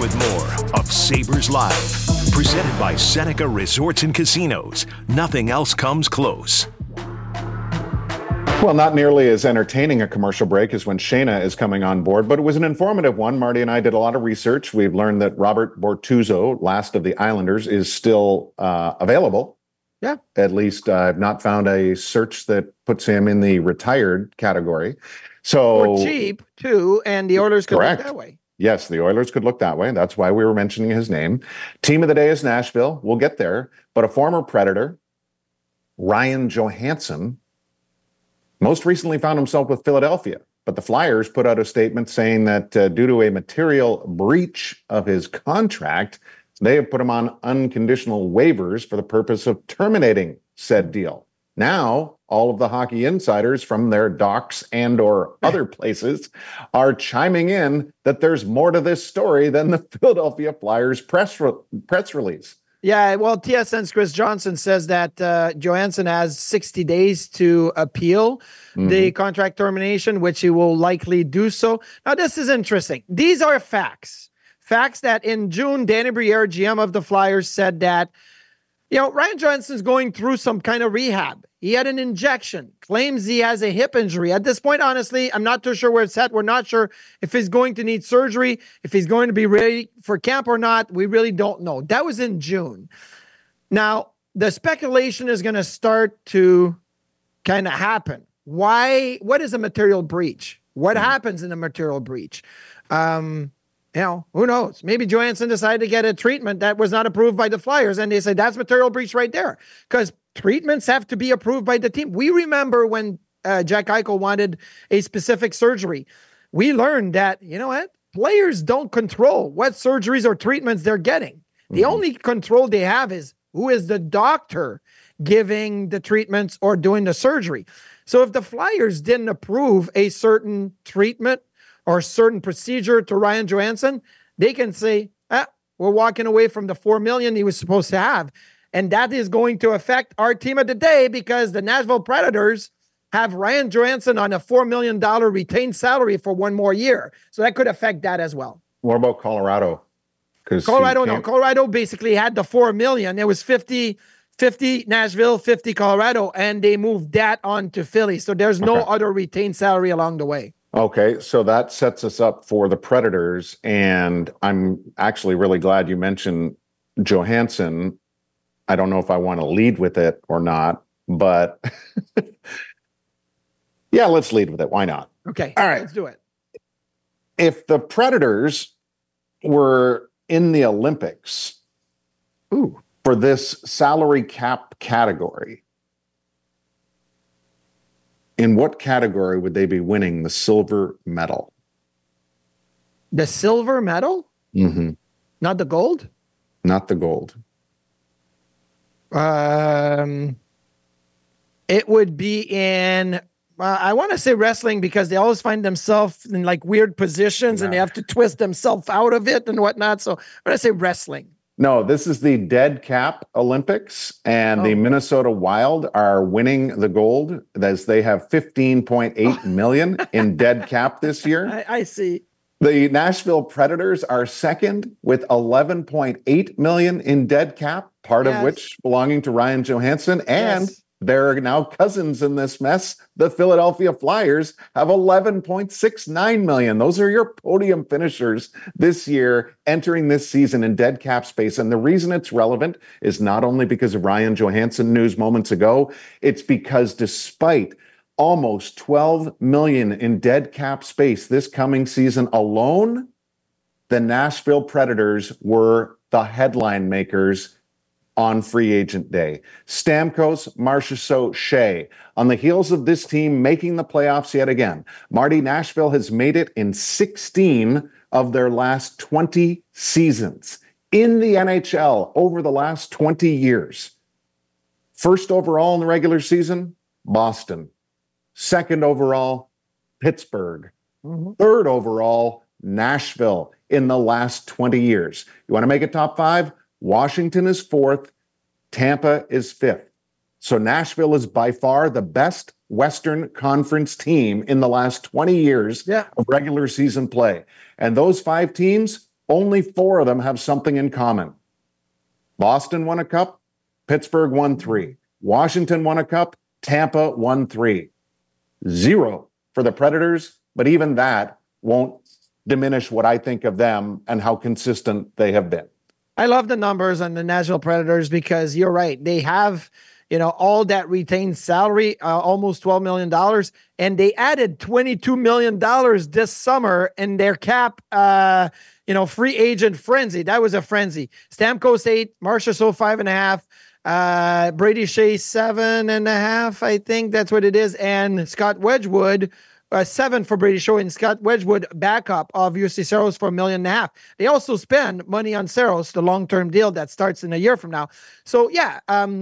with more of Sabres Live. Presented by Seneca Resorts and Casinos. Nothing else comes close. Well, not nearly as entertaining a commercial break as when Shayna is coming on board, but it was an informative one. Marty and I did a lot of research. We've learned that Robert Bortuzzo, last of the Islanders, is still available. Yeah. At least I've not found a search that puts him in the retired category. So for cheap, too, and the Oilers could correct. look that way. Yes, the Oilers could look that way. That's why we were mentioning his name. Team of the day is Nashville. We'll get there. But a former Predator, Ryan Johansson, most recently found himself with Philadelphia. But the Flyers put out a statement saying that due to a material breach of his contract, they have put him on unconditional waivers for the purpose of terminating said deal. Now, all of the hockey insiders from their docs and or other places are chiming in that there's more to this story than the Philadelphia Flyers press release. Yeah, well, TSN's Chris Johnson says that Johansson has 60 days to appeal the contract termination, which he will likely do so. Now, this is interesting. These are facts. Facts that in June, Danny Briere, GM of the Flyers, said that, Ryan Johansson's going through some kind of rehab. He had an injection, claims he has a hip injury. At this point, honestly, I'm not too sure where it's at. We're not sure if he's going to need surgery, if he's going to be ready for camp or not. We really don't know. That was in June. Now, the speculation is going to start to kind of happen. Why? What is a material breach? What happens in a material breach? Who knows? Maybe Johansson decided to get a treatment that was not approved by the Flyers, and they say that's material breach right there. Because treatments have to be approved by the team. We remember when Jack Eichel wanted a specific surgery. We learned that, players don't control what surgeries or treatments they're getting. The only control they have is who is the doctor giving the treatments or doing the surgery. So if the Flyers didn't approve a certain treatment or certain procedure to Ryan Johansson, they can say, we're walking away from the $4 million he was supposed to have. And that is going to affect our team of the day because the Nashville Predators have Ryan Johansson on a $4 million retained salary for one more year. So that could affect that as well. What about Colorado? Colorado basically had the $4 million. It was 50 Nashville, 50 Colorado, and they moved that on to Philly. So there's no other retained salary along the way. Okay, so that sets us up for the Predators, and I'm actually really glad you mentioned Johansson. I don't know if I want to lead with it or not, but yeah, let's lead with it. Why not? Okay, all right, let's do it. If the Predators were in the Olympics for this salary cap category, in what category would they be winning the silver medal? The silver medal? Mm-hmm. Not the gold? Not the gold. It would be in, I want to say wrestling because they always find themselves in like weird positions and they have to twist themselves out of it and whatnot. So I'm going to say wrestling. No, this is the dead cap Olympics, and the Minnesota Wild are winning the gold as they have $15.8 million in dead cap this year. I see. The Nashville Predators are second with $11.8 million in dead cap, part of which belonging to Ryan Johansson, and they're now cousins in this mess. The Philadelphia Flyers have $11.69 million. Those are your podium finishers this year entering this season in dead cap space. And the reason it's relevant is not only because of Ryan Johansson news moments ago, it's because despite almost $12 million in dead cap space this coming season alone, the Nashville Predators were the headline makers on free agent day. Stamkos, Marchessault, Shea. On the heels of this team making the playoffs yet again, Marty, Nashville has made it in 16 of their last 20 seasons in the NHL over the last 20 years. First overall in the regular season, Boston. Second overall, Pittsburgh. Third overall, Nashville in the last 20 years. You want to make it top five? Washington is fourth. Tampa is fifth. So Nashville is by far the best Western Conference team in the last 20 years of regular season play. And those five teams only 4 of them have something in common. Boston won a cup, Pittsburgh won 3. Washington won a cup, Tampa won 3. 0 for the Predators, but even that won't diminish what I think of them and how consistent they have been. I love the numbers on the Nashville Predators because you're right. They have, all that retained salary, almost $12 million, and they added $22 million this summer in their cap, free agent frenzy. That was a frenzy. Stamkos 8, Marchessault 5.5, Brady Shea 7.5, I think that's what it is, and Scott Wedgwood 7 for Brady Shea and Scott Wedgwood backup of UC Saros for $1.5 million. They also spend money on Saros, the long-term deal that starts in a year from now. So yeah,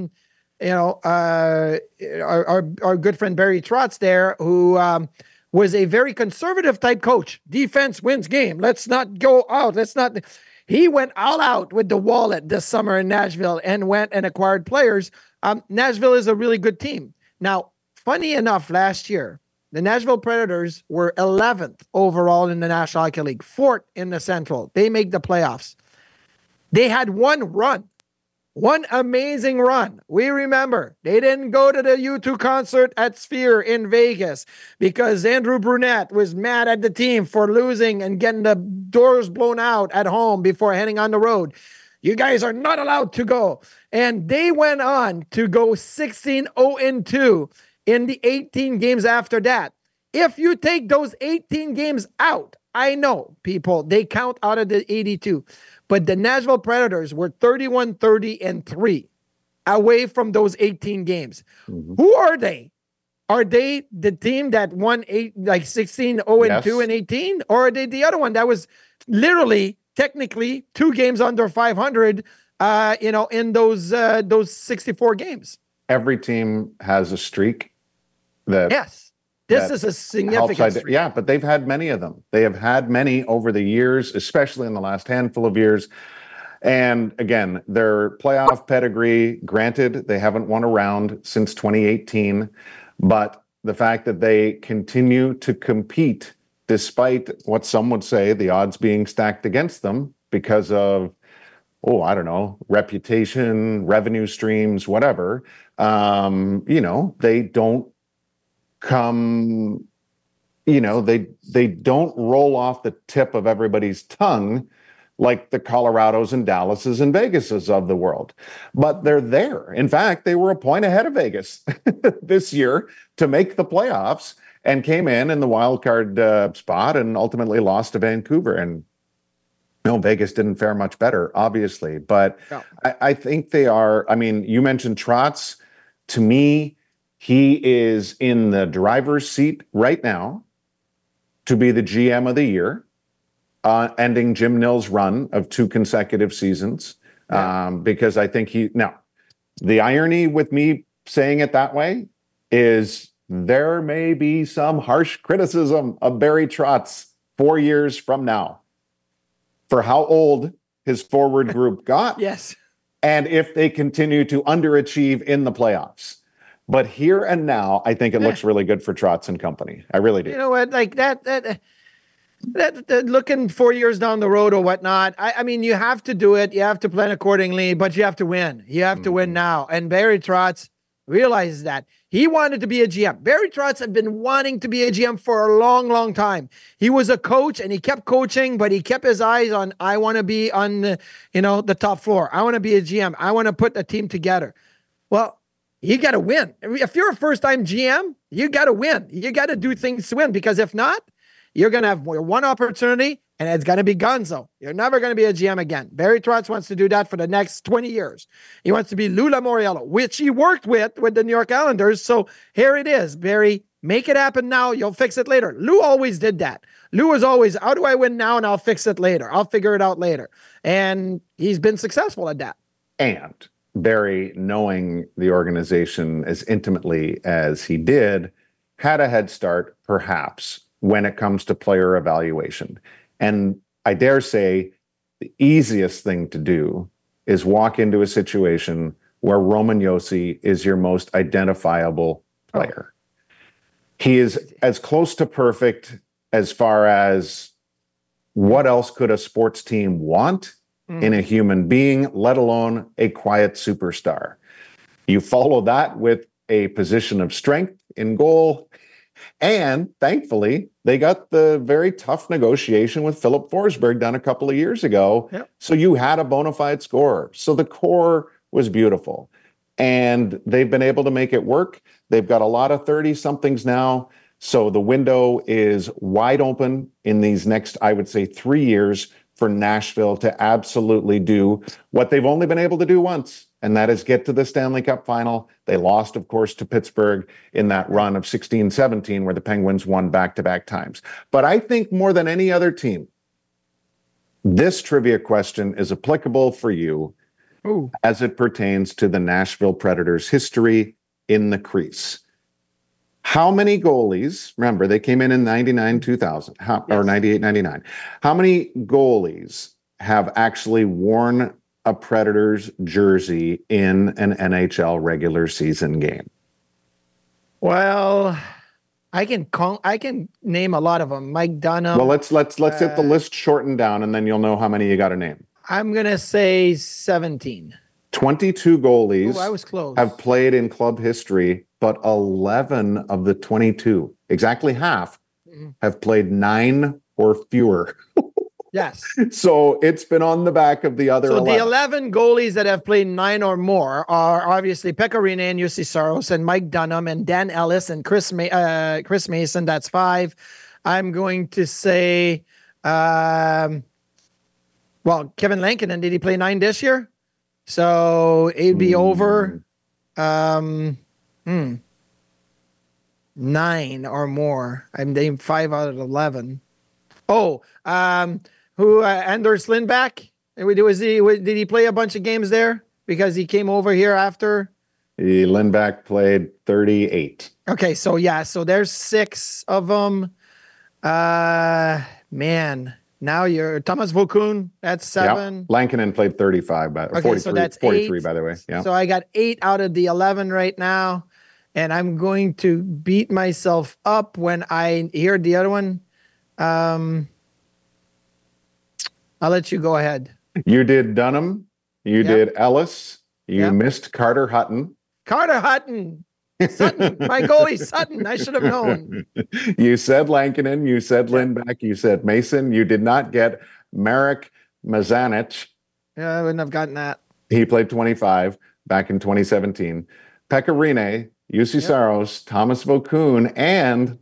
our good friend Barry Trotz there, who was a very conservative type coach. Defense wins game. Let's not go out. He went all out with the wallet this summer in Nashville and went and acquired players. Nashville is a really good team. Now, funny enough, last year, the Nashville Predators were 11th overall in the National Hockey League, 4th in the Central. They make the playoffs. They had one amazing run. We remember they didn't go to the U2 concert at Sphere in Vegas because Andrew Brunette was mad at the team for losing and getting the doors blown out at home before heading on the road. You guys are not allowed to go. And they went on to go 16-0-2 in the 18 games after that. If you take those 18 games out, I know people, they count out of the 82, but the Nashville Predators were 31-30-3 away from those 18 games. Mm-hmm. Who are they? Are they the team that won 16-0-2 and 18? Or are they the other one that was literally, technically, 2 games under 500, in those 64 games? Every team has a streak. This is a significant streak. Yeah, but they've had many of them. They have had many over the years, especially in the last handful of years. And again, their playoff pedigree, granted, they haven't won a round since 2018, but the fact that they continue to compete despite what some would say the odds being stacked against them because of, reputation, revenue streams, whatever, they don't come, they don't roll off the tip of everybody's tongue like the Colorados and Dallases and Vegases of the world. But they're there. In fact, they were a point ahead of Vegas this year to make the playoffs and came in the wild card spot and ultimately lost to Vancouver. And Vegas didn't fare much better, obviously. But no. I think they are, you mentioned Trotz. To me, he is in the driver's seat right now to be the GM of the year, ending Jim Nill's run of 2 consecutive seasons. Yeah. Because I think the irony with me saying it that way is there may be some harsh criticism of Barry Trotz 4 years from now for how old his forward group got. Yes. And if they continue to underachieve in the playoffs. But here and now, I think it looks really good for Trotz and company. I really do. You know what? Like that looking 4 years down the road or whatnot, you have to do it. You have to plan accordingly, but you have to win. You have to win now. And Barry Trotz realizes that. He wanted to be a GM. Barry Trotz had been wanting to be a GM for a long, long time. He was a coach and he kept coaching, but he kept his eyes on, I want to be on the top floor. I want to be a GM. I want to put the team together. Well, you got to win. If you're a first-time GM, you got to win. You got to do things to win, because if not, you're going to have one opportunity and it's going to be gonzo. You're never going to be a GM again. Barry Trotz wants to do that for the next 20 years. He wants to be Lou Lamoriello, which he worked with the New York Islanders. So here it is, Barry. Make it happen now. You'll fix it later. Lou always did that. Lou was always, how do I win now and I'll fix it later. I'll figure it out later. And he's been successful at that. And Barry, knowing the organization as intimately as he did, had a head start, perhaps, when it comes to player evaluation. And I dare say the easiest thing to do is walk into a situation where Roman Josi is your most identifiable player. Oh. He is as close to perfect as far as what else could a sports team want in a human being, let alone a quiet superstar? You follow that with a position of strength in goal. And thankfully, they got the very tough negotiation with Philip Forsberg done a couple of years ago. Yep. So you had a bona fide scorer. So the core was beautiful. And they've been able to make it work. They've got a lot of 30-somethings now. So the window is wide open in these next, I would say, 3 years for Nashville to absolutely do what they've only been able to do once, and that is get to the Stanley Cup final. They lost, of course, to Pittsburgh in that run of 16-17 where the Penguins won back-to-back times. But I think more than any other team, this trivia question is applicable for you as it pertains to the Nashville Predators' history in the crease. How many goalies, remember, they came in 99, 2000, or 98, 99. How many goalies have actually worn a Predators jersey in an NHL regular season game? Well, I can name a lot of them. Mike Dunham. Well, let's get the list shortened down, and then you'll know how many you got to name. I'm gonna say 17. 22 goalies I was close. have played in club history, but 11 of the 22, exactly half, have played 9 or fewer. Yes. So it's been on the back of the other 11. So the 11 goalies that have played 9 or more are obviously Pekka Rinne and Jussi Saros and Mike Dunham and Dan Ellis and Chris Mason. That's 5. I'm going to say, Kevin Lankinen, did he play 9 this year? So it'd be over 9 or more. I'm named 5 out of 11. Anders Lindback? Did he play a bunch of games there because he came over here after? Lindback played 38. Okay, so there's 6 of them. Man. Now you're Thomas Vokoun, that's 7. Yep. Lankinen played 35, 43, so that's 43 8. by the way. Yeah. So I got 8 out of the 11 right now, and I'm going to beat myself up when I hear the other one. I'll let you go ahead. You did Dunham. You did Ellis. You missed Carter Hutton. Carter Hutton. Sutton, my goalie Sutton. I should have known. You said Lankinen. You said Lindback. You said Mason. You did not get Marek Mazanec. Yeah, I wouldn't have gotten that. He played 25 back in 2017. Pekka Rinne, Jussi Saros, Thomas Vokoun, and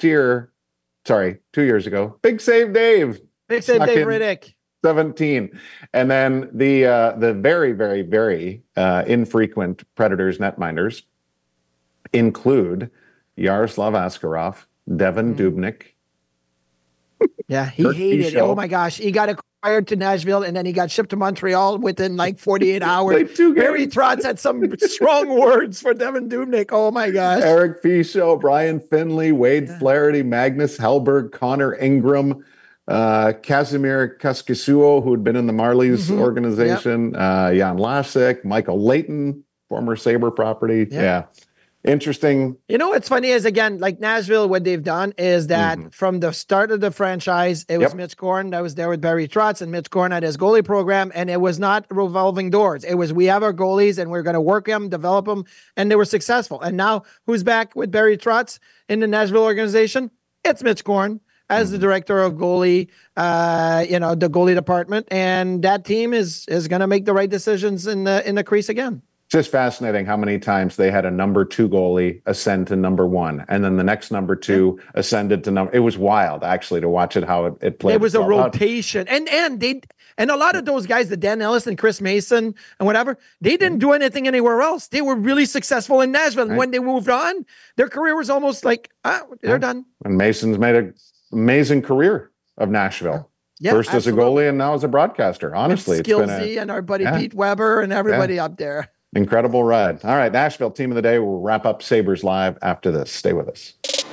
2 years ago, Big Save Dave. Big Save Dave Riddick. 17. And then the very, very, very infrequent Predators netminders include Yaroslav Askarov, Devin Dubnyk. Yeah, he hated it. Oh my gosh. He got acquired to Nashville and then he got shipped to Montreal within like 48 hours. Barry Trotz had some strong words for Devin Dubnyk. Oh my gosh. Eric Fischel, Brian Finley, Wade Flaherty, Magnus Hellberg, Connor Ingram, Casimir Kaskisuo, who had been in the Marlies organization, Jan Lasek, Michael Layton, former Sabre property. Yeah. Interesting. You know what's funny is, again, like Nashville, what they've done is that from the start of the franchise, it was Mitch Korn that was there with Barry Trotz, and Mitch Korn had his goalie program, and it was not revolving doors. It was, we have our goalies, and we're going to work them, develop them, and they were successful. And now, who's back with Barry Trotz in the Nashville organization? It's Mitch Korn as the director of goalie, the goalie department, and that team is going to make the right decisions in the crease again. Just fascinating how many times they had a number 2 goalie ascend to number 1, and then the next number 2 ascended to number. It was wild, actually, to watch it how it played. It was a rotation, and a lot of those guys, the Dan Ellis and Chris Mason and whatever, they didn't do anything anywhere else. They were really successful in Nashville. Right. And when they moved on, their career was almost like they're done. And Mason's made an amazing career of Nashville. Yeah, first absolutely. As a goalie and now as a broadcaster. Honestly, it's been and our buddy Pete Weber and everybody up there. Incredible ride. All right, Nashville Team of the Day. We'll wrap up Sabres Live after this. Stay with us.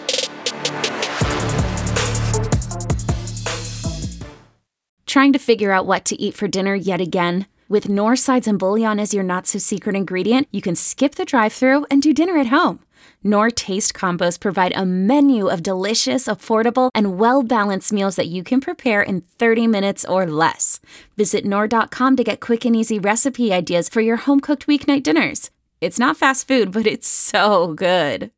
Trying to figure out what to eat for dinner yet again? With North Sides and Bouillon as your not-so-secret ingredient, you can skip the drive-thru and do dinner at home. Knorr Taste Combos provide a menu of delicious, affordable, and well-balanced meals that you can prepare in 30 minutes or less. Visit Knorr.com to get quick and easy recipe ideas for your home-cooked weeknight dinners. It's not fast food, but it's so good.